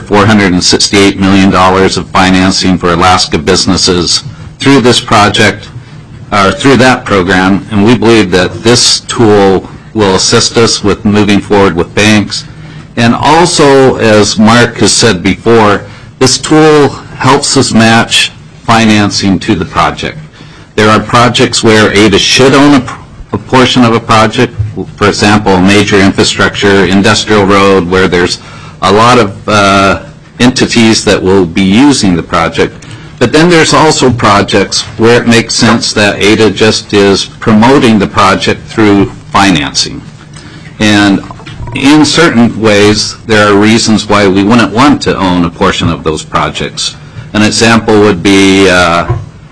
Speaker 14: $468 million of financing for Alaska businesses through this project, or through that program, and we believe that this tool will assist us with moving forward with banks. And also, as Mark has said before, this tool helps us match financing to the project. There are projects where ADA should own a portion of a project, for example, a major infrastructure, industrial road, where there's a lot of entities that will be using the project. But then there's also projects where it makes sense that ADA just is promoting the project through financing. And in certain ways, there are reasons why we wouldn't want to own a portion of those projects. An example would be a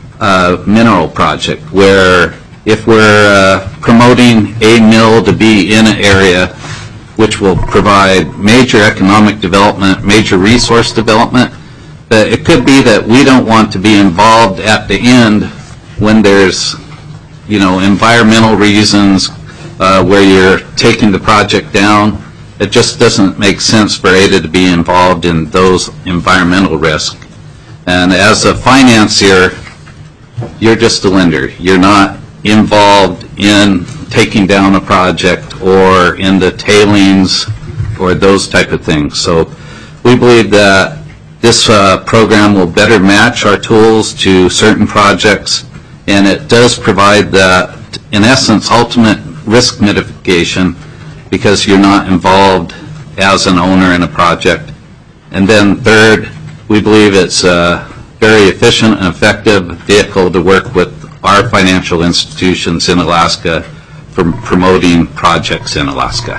Speaker 14: mineral project, where if we're promoting a mill to be in an area which will provide major economic development, major resource development, that it could be that we don't want to be involved at the end when there's, environmental reasons where you're taking the project down. It just doesn't make sense for ADA to be involved in those environmental risks. And as a financier, you're just a lender. You're not involved in taking down a project or in the tailings or those type of things. So we believe that this program will better match our tools to certain projects, and it does provide that, in essence, ultimate risk mitigation, because you're not involved as an owner in a project. And then third, we believe it's a very efficient and effective vehicle to work with our financial institutions in Alaska for promoting projects in Alaska.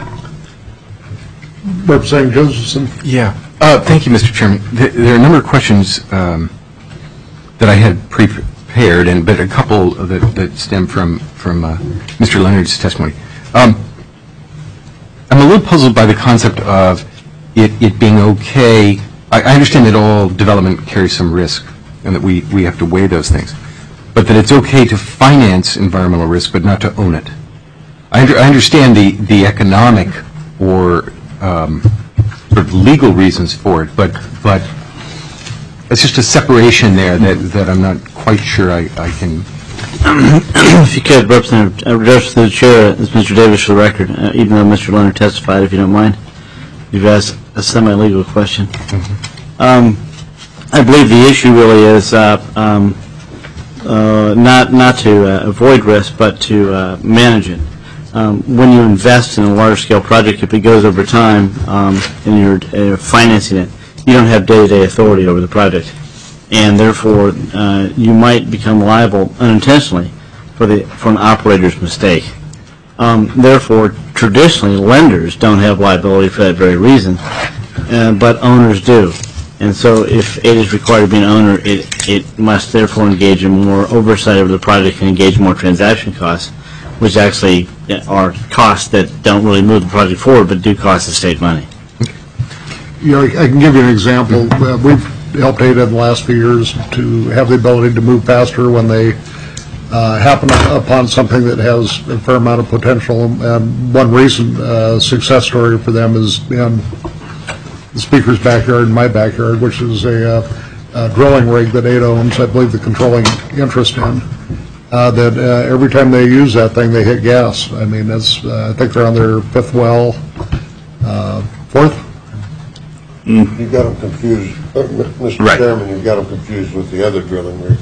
Speaker 1: Representative Josephson.
Speaker 7: Yeah. Thank you, Mr. Chairman. There are a number of questions that I had prepared, but a couple that stem from Mr. Leonard's testimony. I'm a little puzzled by the concept of it being okay. I understand that all development carries some risk and that we have to weigh those things, but that it's okay to finance environmental risk but not to own it. I understand the economic or sort of legal reasons for it, but it's just a separation there that I'm not quite sure I can.
Speaker 15: If you could, Representative, address the chair, Mr. Davis, for the record, even though Mr. Leonard testified, if you don't mind. You've asked a semi-legal question. I believe the issue really is not to avoid risk, but to manage it. When you invest in a large-scale project, if it goes over time and you're financing it, you don't have day-to-day authority over the project. And therefore, you might become liable unintentionally for an operator's mistake. Therefore, traditionally, lenders don't have liability for that very reason, but owners do. And so if it is required to be an owner, it must therefore engage in more oversight over the project and engage more transaction costs, which actually are costs that don't really move the project forward, but do cost the state money.
Speaker 1: I can give you an example. We've helped ADA in the last few years to have the ability to move faster when they happen upon something that has a fair amount of potential. And one recent success story for them is in the Speaker's backyard and my backyard, which is a drilling rig that ADA owns, I believe the controlling interest in, that every time they use that thing, they hit gas. I mean, that's, I think they're on their fifth well, fourth?
Speaker 8: You've got them confused, Mr. Chairman, you've got them confused with the other drilling rig.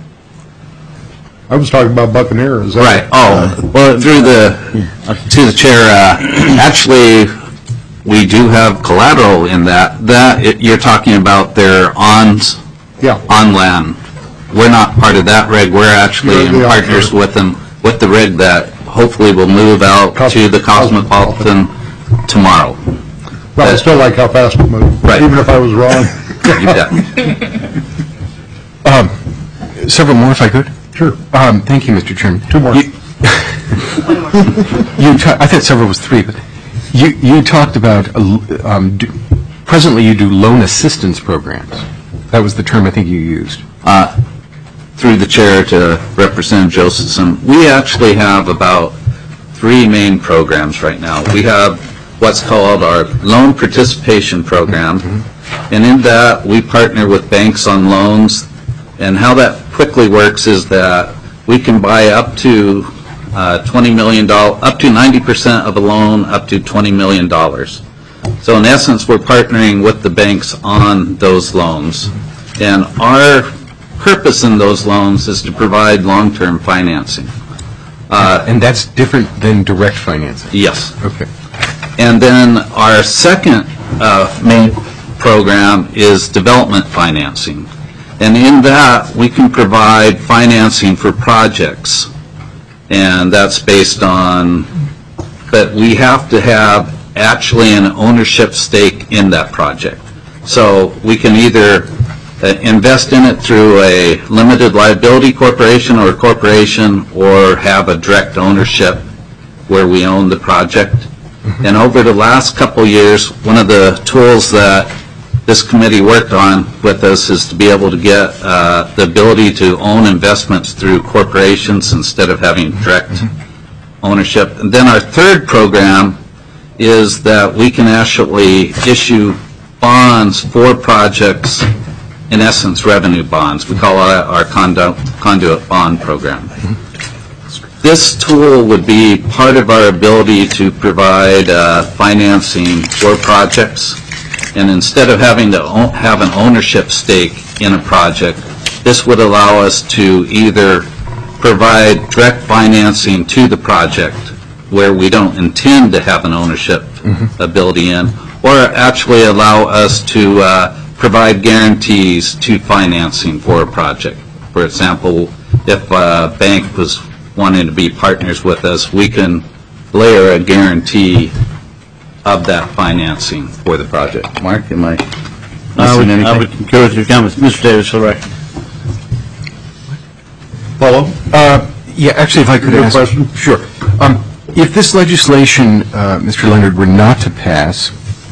Speaker 1: I was talking about Buccaneer. Is that
Speaker 14: right? Oh, well, to the chair. Actually, we do have collateral in that. You're talking about their on land. We're not part of that rig. We're actually in partners with them with the rig that hopefully will move out to the Cosmopolitan tomorrow.
Speaker 1: Well, I still like how fast it moved, even if I was wrong.
Speaker 7: Several more, if I could.
Speaker 1: Sure.
Speaker 7: Thank you, Mr. Chairman.
Speaker 1: Two more.
Speaker 7: I thought several was three, but you talked about presently you do loan assistance programs. That was the term I think you used.
Speaker 14: Through the chair to Representative Josephson, we actually have about three main programs right now. We have what's called our loan participation program, and in that we partner with banks on loans. And how that quickly works is that we can buy up to $20 million, up to 90% of a loan, up to $20 million. So in essence, we're partnering with the banks on those loans. And our purpose in those loans is to provide long-term financing.
Speaker 7: And that's different than direct financing?
Speaker 14: Yes.
Speaker 7: Okay.
Speaker 14: And then our second main program is development financing. And in that, we can provide financing for projects. And that's based on that we have to have actually an ownership stake in that project. So we can either invest in it through a limited liability corporation or a corporation, or have a direct ownership where we own the project. And over the last couple years, one of the tools that this committee worked on with us is to be able to get the ability to own investments through corporations instead of having direct ownership. And then our third program is that we can actually issue bonds for projects, in essence, revenue bonds. We call it our conduit bond program. This tool would be part of our ability to provide financing for projects. And instead of having to have an ownership stake in a project, this would allow us to either provide direct financing to the project where we don't intend to have an ownership ability in, or actually allow us to provide guarantees to financing for a project. For example, if a bank was wanting to be partners with us, we can layer a guarantee of that financing for the project. Mark, am I missing anything?
Speaker 15: I would concur with your comments. Mr. Davis, for the record.
Speaker 1: Follow?
Speaker 7: Yeah, actually, if I could ask.
Speaker 1: Question?
Speaker 7: Sure. If this legislation, Mr. Leonard, were not to pass,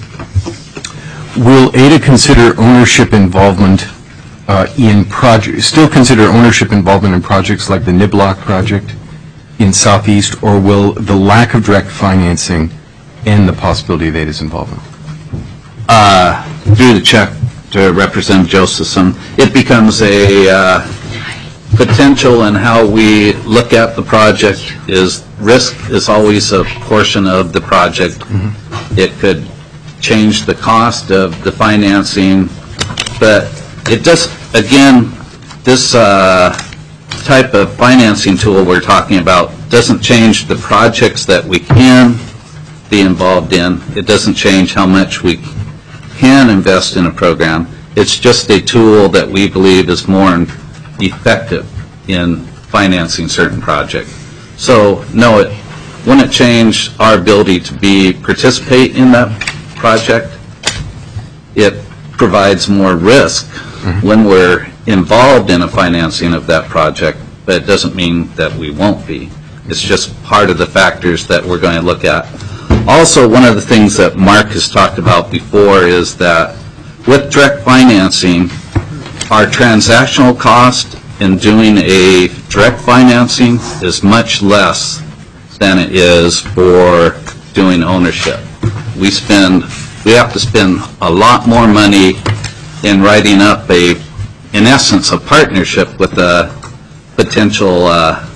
Speaker 7: will ADA consider ownership involvement in projects, still consider ownership involvement in projects like the Niblock project, in Southeast, or will the lack of direct financing end the possibility of ADA's involvement?
Speaker 14: Through the check to Representative Josephson, it becomes a potential in how we look at the project. Is risk is always a portion of the project. It could change the cost of the financing, but it does, again, this type of financing tool we're talking about doesn't change the projects that we can be involved in. It doesn't change how much we can invest in a program. It's just a tool that we believe is more effective in financing certain projects. So, no, it wouldn't change our ability to participate in that project. It provides more risk when we're involved in a financing of that project, but it doesn't mean that we won't be. It's just part of the factors that we're going to look at. Also, one of the things that Mark has talked about before is that with direct financing, our transactional cost in doing a direct financing is much less than it is for doing ownership. We have to spend a lot more money in writing up in essence, a partnership with a potential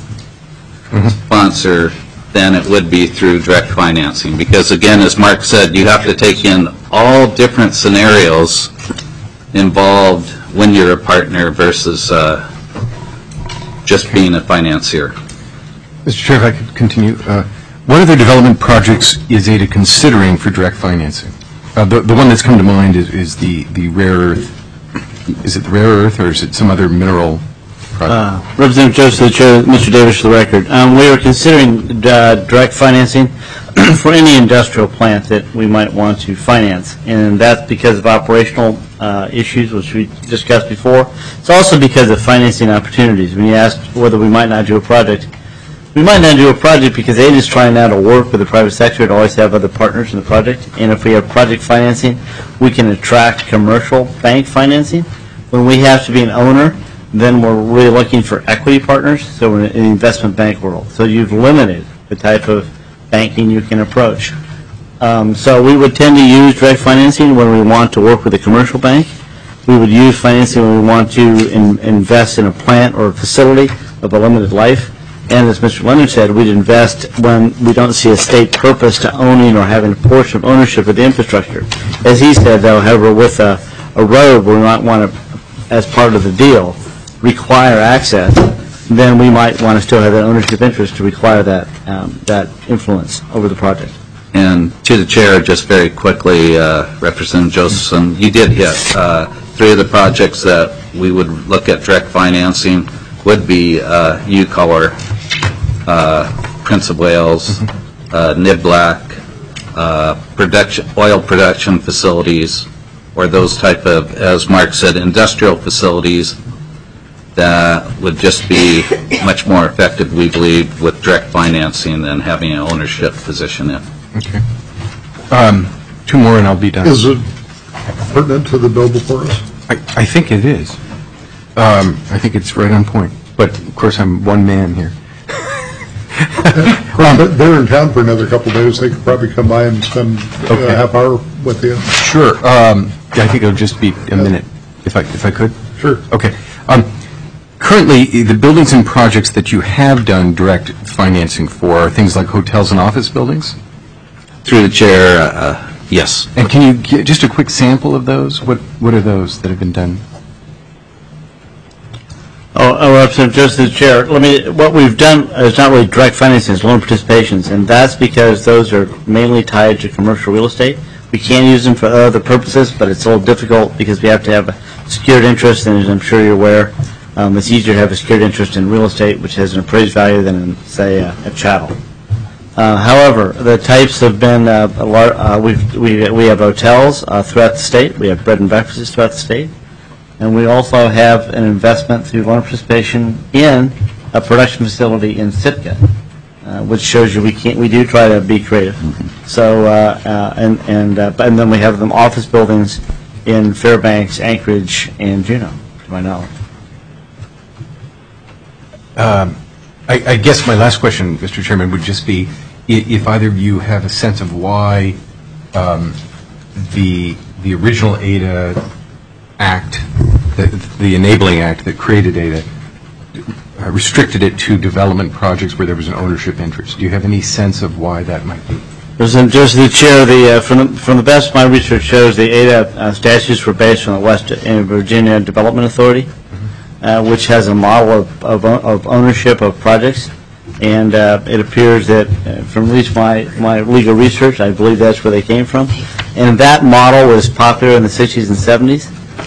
Speaker 14: sponsor than it would be through direct financing. Because again, as Mark said, you have to take in all different scenarios involved when you're a partner versus just being a financier.
Speaker 7: Mr. Chair, if I could continue. What other development projects is ADA considering for direct financing? The one that's come to mind is the rare earth. Is it the rare earth, or is it some other mineral project?
Speaker 15: Representative Joseph, the Chair, Mr. Davis, for the record. We are considering direct financing for any industrial plant that we might want to finance, and that's because of operational issues, which we discussed before. It's also because of financing opportunities. When you asked whether we might not do a project, we might not do a project because AID is trying now to work with the private sector to always have other partners in the project, and if we have project financing, we can attract commercial bank financing. When we have to be an owner, then we're really looking for equity partners, so we're in the investment bank world. So you've limited the type of banking you can approach. So we would tend to use direct financing when we want to work with a commercial bank. We would use financing when we want to invest in a plant or a facility of a limited life. And as Mr. Leonard said, we'd invest when we don't see a state purpose to owning or having a portion of ownership of the infrastructure. As he said, though, however, with a road we might want to, as part of the deal, require access, then we might want to still have that ownership interest to require that influence over the project.
Speaker 14: And to the Chair, just very quickly, Representative Josephson, you did hit 3 of the projects that we would look at direct financing would be UColor, Prince of Wales, Niblack, oil production facilities, or those type of, as Mark said, industrial facilities that would just be much more effective, we believe, with direct financing than having an ownership position in.
Speaker 7: Okay. 2 more and I'll be done.
Speaker 1: Is it pertinent to the bill before us?
Speaker 7: I think it is. I think it's right on point. But, of course, I'm one man here.
Speaker 1: They're in town for another couple of days. They could probably come by and spend a half hour with you.
Speaker 7: Sure. I think it'll just be a minute, if I could.
Speaker 1: Sure.
Speaker 7: Okay. Currently, the buildings and projects that you have done direct financing for are things like hotels and office buildings?
Speaker 14: Through the Chair, yes.
Speaker 7: And can you give just a quick sample of those? What are those that have been done?
Speaker 15: Representative Joseph, the Chair, what we've done is not really direct financing, it's loan participations, and that's because those are mainly tied to commercial real estate. We can use them for other purposes, but it's a little difficult because we have to have a secured interest, and as I'm sure you're aware, it's easier to have a secured interest in real estate, which has an appraised value than in, say, a chattel. However, the types have been, we have hotels throughout the state, we have bread and breakfasts throughout the state, and we also have an investment through loan participation in a production facility in Sitka, which shows you we do try to be creative. So, and then we have them office buildings in Fairbanks, Anchorage, and Juneau, to my knowledge.
Speaker 7: I guess my last question, Mr. Chairman, would just be if either of you have a sense of why the original ADA Act, the Enabling Act that created ADA, restricted it to development projects where there was an ownership interest. Do you have any sense of why that might be?
Speaker 15: Just the chair, from the best my research shows, the ADA statutes were based on the West Virginia Development Authority, which has a model of ownership of projects. And it appears that, from at least my legal research, I believe that's where they came from. And that model was popular in the 60s and 70s.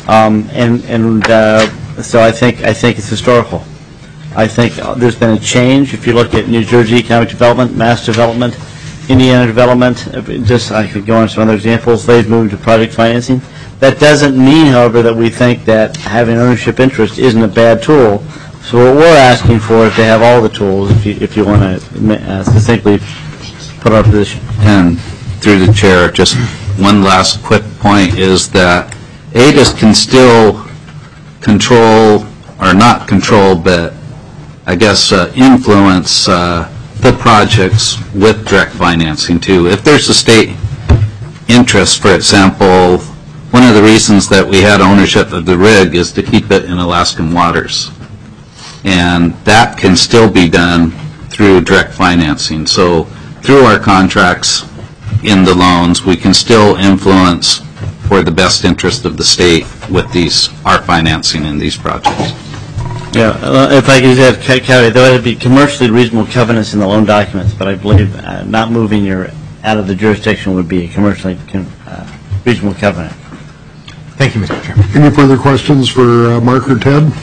Speaker 15: So I think it's historical. I think there's been a change. If you look at New Jersey economic development, Mass development, Indiana development, just I could go on some other examples, they've moved to project financing. That doesn't mean, however, that we think that having ownership interest isn't a bad tool. So what we're asking for is to have all the tools, if you want to succinctly put our position.
Speaker 14: And through the chair, just one last quick point is that ADAS can still control, or not control, but I guess influence the projects with direct financing too. If there's a state interest, for example, one of the reasons that we had ownership of the rig is to keep it in Alaskan waters. And that can still be done through direct financing. So through our contracts in the loans, we can still influence for the best interest of the state with our financing in these projects.
Speaker 15: Yeah, if I could add, there would be commercially reasonable covenants in the loan documents, but I believe not moving out of the jurisdiction would be a commercially reasonable covenant.
Speaker 7: Thank you, Mr. Chairman.
Speaker 1: Any further questions for Mark or Ted?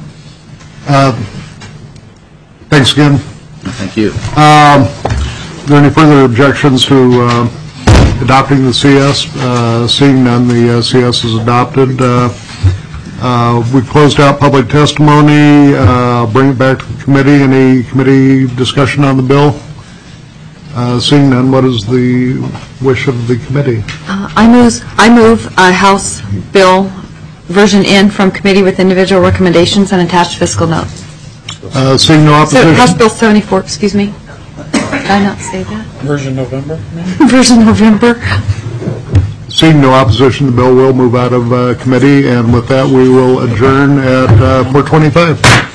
Speaker 1: Thanks again.
Speaker 14: Thank you.
Speaker 1: Are there any further objections to adopting the CS? Seeing none, the CS is adopted. We've closed out public testimony. Bring it back to the committee. Any committee discussion on the bill? Seeing none, what is the wish of the committee?
Speaker 4: I move House Bill version N from committee with individual recommendations and attached fiscal note.
Speaker 1: Seeing no opposition.
Speaker 4: House Bill 74, excuse me. Did I not say that?
Speaker 3: Version November?
Speaker 4: Version November.
Speaker 1: Seeing no opposition, the bill will move out of committee, and with that, we will adjourn at 4:25.